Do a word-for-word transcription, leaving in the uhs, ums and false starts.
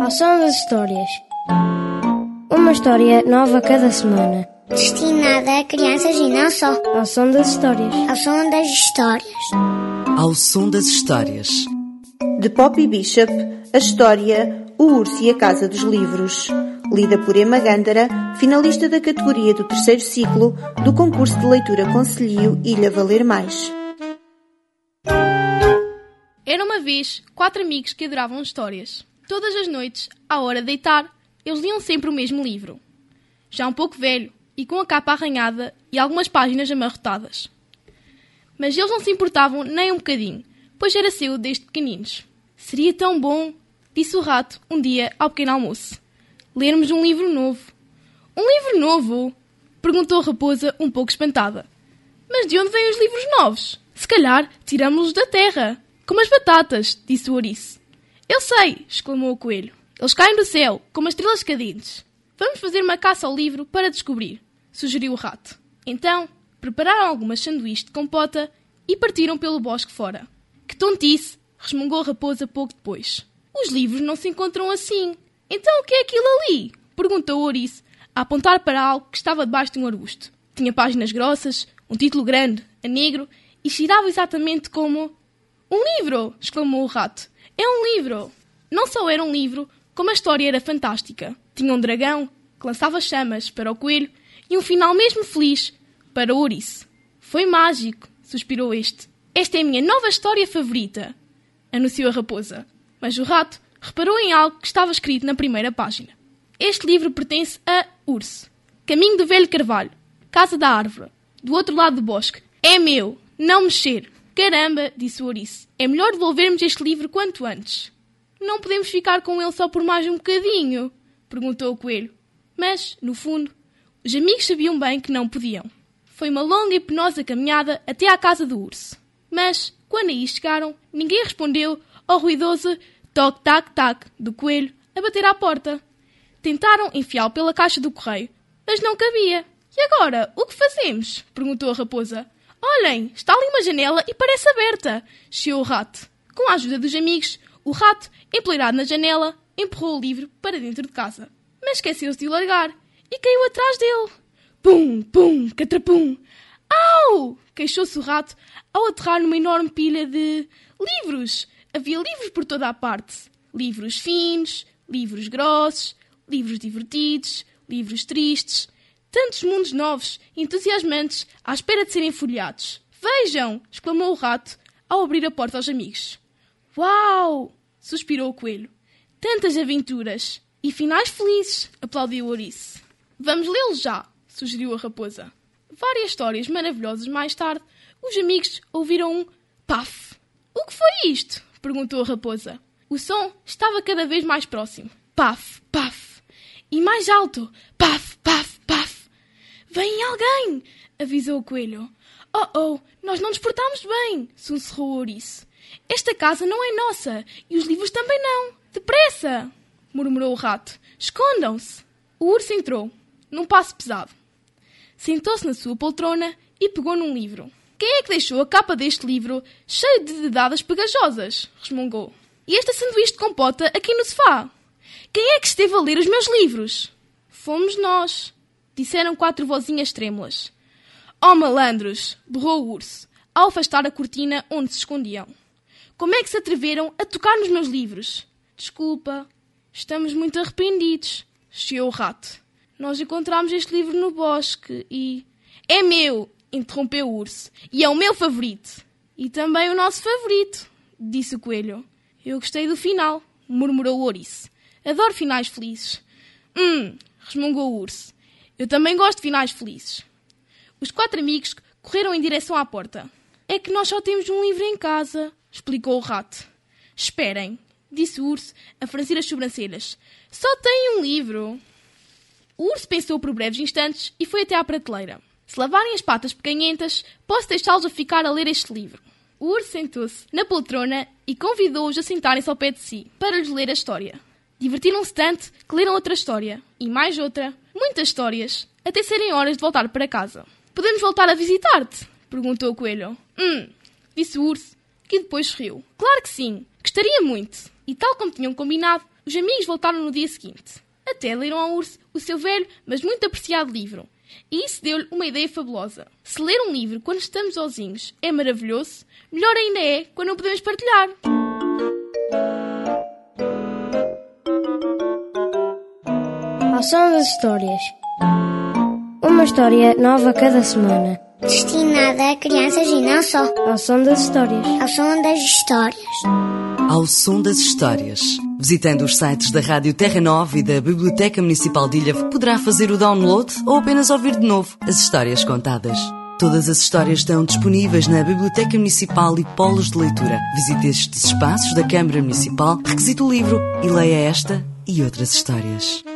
Ao som das histórias. Uma história nova cada semana. Destinada a crianças e não só. Ao som das histórias. Ao som das histórias. Ao som das histórias. De Poppy Bishop, a história O Urso e a Casa dos Livros. Lida por Emma Gândara, finalista da categoria do terceiro ciclo do concurso de leitura Conselhio Ilha Valer Mais. Era uma vez quatro amigos que adoravam histórias. Todas as noites, à hora de deitar, eles liam sempre o mesmo livro. Já um pouco velho e com a capa arranhada e algumas páginas amarrotadas. Mas eles não se importavam nem um bocadinho, pois era seu desde pequeninos. Seria tão bom, disse o rato um dia ao pequeno almoço, lermos um livro novo. Um livro novo? Perguntou a raposa um pouco espantada. Mas de onde vêm os livros novos? Se calhar tiramos-los da terra, como as batatas, disse o ouriço. Eu sei, exclamou o coelho. Eles caem do céu, como as estrelas cadentes. Vamos fazer uma caça ao livro para descobrir, sugeriu o rato. Então, prepararam algumas sanduíches de compota e partiram pelo bosque fora. Que tontice, resmungou a raposa pouco depois. Os livros não se encontram assim. Então o que é aquilo ali? Perguntou o ouriço, a apontar para algo que estava debaixo de um arbusto. Tinha páginas grossas, um título grande, a negro, e cheirava exatamente como... Um livro! Exclamou o rato. É um livro! Não só era um livro, como a história era fantástica. Tinha um dragão que lançava chamas para o coelho e um final mesmo feliz para o ouriço. Foi mágico, suspirou este. Esta é a minha nova história favorita, anunciou a raposa. Mas o rato reparou em algo que estava escrito na primeira página. Este livro pertence a Urso. Caminho do velho carvalho. Casa da árvore. Do outro lado do bosque. É meu. Não mexer. Caramba, disse o ouriço. É melhor devolvermos este livro quanto antes. Não podemos ficar com ele só por mais um bocadinho? Perguntou o coelho. Mas, no fundo, os amigos sabiam bem que não podiam. Foi uma longa e penosa caminhada até à casa do urso. Mas, quando aí chegaram, ninguém respondeu ao ruidoso toc-tac-tac do coelho a bater à porta. Tentaram enfiá-lo pela caixa do correio, mas não cabia. E agora, o que fazemos? Perguntou a raposa. Olhem, está ali uma janela e parece aberta, chiou o rato. Com a ajuda dos amigos, o rato, empoleirado na janela, empurrou o livro para dentro de casa. Mas esqueceu-se de o largar e caiu atrás dele. Pum, pum, catrapum. Au! Queixou-se o rato ao aterrar numa enorme pilha de livros. Havia livros por toda a parte. Livros finos, livros grossos, livros divertidos, livros tristes. Tantos mundos novos, entusiasmantes, à espera de serem folheados. Vejam! Exclamou o rato ao abrir a porta aos amigos. Uau! Suspirou o coelho. Tantas aventuras! E finais felizes! Aplaudiu o ouriço. Vamos lê-los já! Sugeriu a raposa. Várias histórias maravilhosas mais tarde, os amigos ouviram um paf. O que foi isto? Perguntou a raposa. O som estava cada vez mais próximo. Paf, paf. E mais alto. Paf, paf, paf. Vem alguém! Avisou o coelho. Oh, oh, nós não nos portámos bem! Sussurrou o ouriço. Esta casa não é nossa e os livros também não. Depressa! Murmurou o rato. Escondam-se! O urso entrou, num passo pesado. Sentou-se na sua poltrona e pegou num livro. Quem é que deixou a capa deste livro cheio de dedadas pegajosas? Resmungou. E esta sanduíche de compota aqui no sofá? Quem é que esteve a ler os meus livros? Fomos nós, disseram quatro vozinhas trêmulas. Oh, malandros! Berrou o urso, ao afastar a cortina onde se escondiam. Como é que se atreveram a tocar nos meus livros? Desculpa, estamos muito arrependidos, chiou o rato. Nós encontramos este livro no bosque e... É meu! Interrompeu o urso. E é o meu favorito. E também o nosso favorito, disse o coelho. Eu gostei do final, murmurou o ouriço. Adoro finais felizes. Hum, resmungou o urso. Eu também gosto de finais felizes. Os quatro amigos correram em direção à porta. É que nós só temos um livro em casa, explicou o rato. Esperem, disse o urso a franzir as sobrancelhas. Só tem um livro. O urso pensou por breves instantes e foi até à prateleira. Se lavarem as patas pequenhentas, posso deixá-los a ficar a ler este livro. O urso sentou-se na poltrona e convidou-os a sentarem-se ao pé de si, para lhes ler a história. Divertiram-se tanto que leram outra história, e mais outra, muitas histórias, até serem horas de voltar para casa. Podemos voltar a visitar-te? Perguntou o coelho. Hum, disse o urso, que depois riu. Claro que sim, gostaria muito. E tal como tinham combinado, Os amigos voltaram no dia seguinte. Até leram ao urso o seu velho, mas muito apreciado livro. E isso deu-lhe uma ideia fabulosa. Se ler um livro quando estamos sozinhos é maravilhoso, melhor ainda é quando o podemos partilhar. Ao som das histórias. Uma história nova cada semana. Destinada a crianças e não só. Ao som das histórias. Ao som das histórias. Ao som das histórias. Visitando os sites da Rádio Terra Nova e da Biblioteca Municipal de Ilhavo, poderá fazer o download ou apenas ouvir de novo as histórias contadas. Todas as histórias estão disponíveis na Biblioteca Municipal e Polos de Leitura. Visite estes espaços da Câmara Municipal, requisite o livro e leia esta e outras histórias.